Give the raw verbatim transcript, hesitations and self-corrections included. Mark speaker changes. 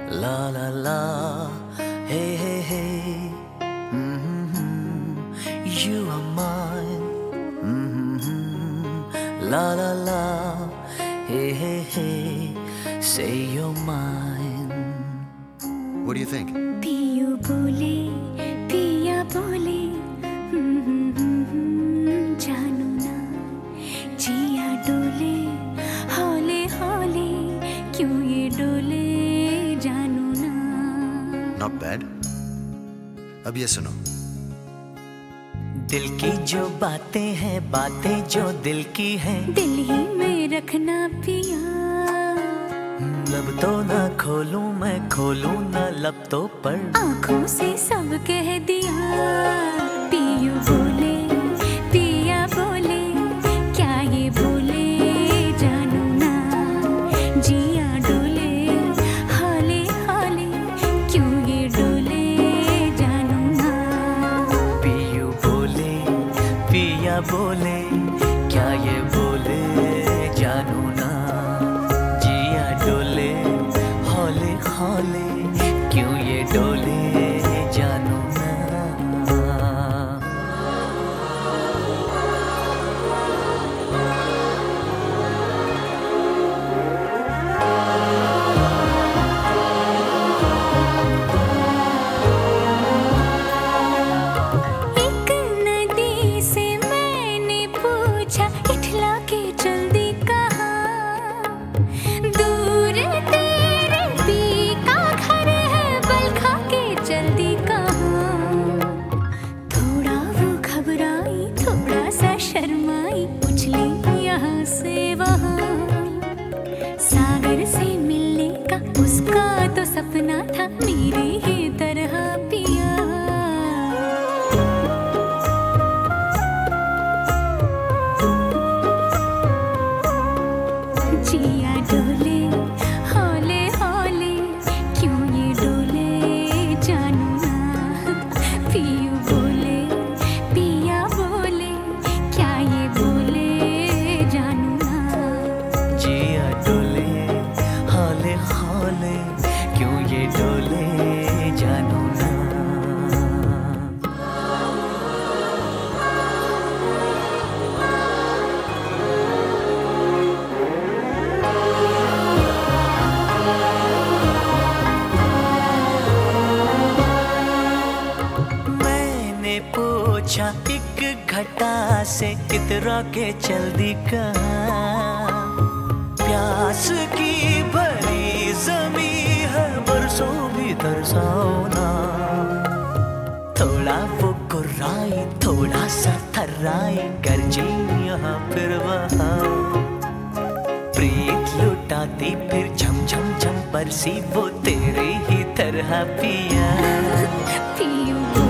Speaker 1: La la la, hey hey hey, mm-hmm. You are mine, mm-hmm. La la la, hey hey hey, say you're mine.
Speaker 2: What do you think?
Speaker 3: पियू बोले पिया बोले जानू ना जिया डोले हौले हौले क्यों ये डोले जानू ना.
Speaker 2: Not bad. अब ये सुनो.
Speaker 1: दिल की जो बातें हैं, बातें जो दिल की हैं,
Speaker 3: दिल ही में रखना पिया.
Speaker 1: लब तो ना खोलूं मैं, खोलूं ना लब तो पर
Speaker 3: आँखों से सब कह दिया. पियू बोले पिया बोले क्या ये बोले जानू ना जिया डोले हाले हाले क्यों ये डोले जानू ना.
Speaker 1: पियू बोले पिया बोले क्या ये बोले जानू ना जिया डोले हौले हौले क्यों ये डोले जानू ना.
Speaker 3: एक नदी से मैंने पूछा इठला के चल दी कहाँ. दूर तेरे पी का घर है बल खा के चल दी कहाँ. थोड़ा वो घबराई थोड़ा सा शर्माई उछली यहाँ से वहाँ. सागर से मिलने का उसका तो सपना था मेरे ही तरह पिया. जिया डोले हौले हौले क्यों ये डोले जानू ना. पियू बोले पिया बोले क्या ये बोले जानू ना.
Speaker 1: जिया डोले हौले हौले क्यों ये डोले जानू ना. मैंने पूछा एक घटा से इतरा के चल दी कहाँ. प्यास की भरी जमी है बरसों भी तरसाओ ना. थोड़ा वो गुर्राई थोड़ा सा थर्राई गरजी यहाँ फिर वहाँ. प्रीत लुटाती फिर झम झम झम बरसी वो तेरे ही तरह पिया.
Speaker 3: पियू